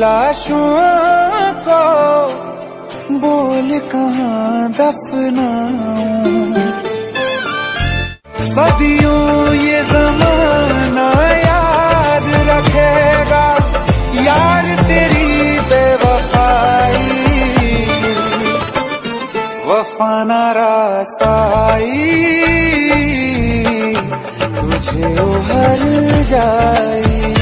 लाशों को बोल कहाँ दफनाऊं। सदियों ये ज़माना याद रखेगा यार तेरी बेवफाई, वफा ना रासाई तुझे उभर जाई।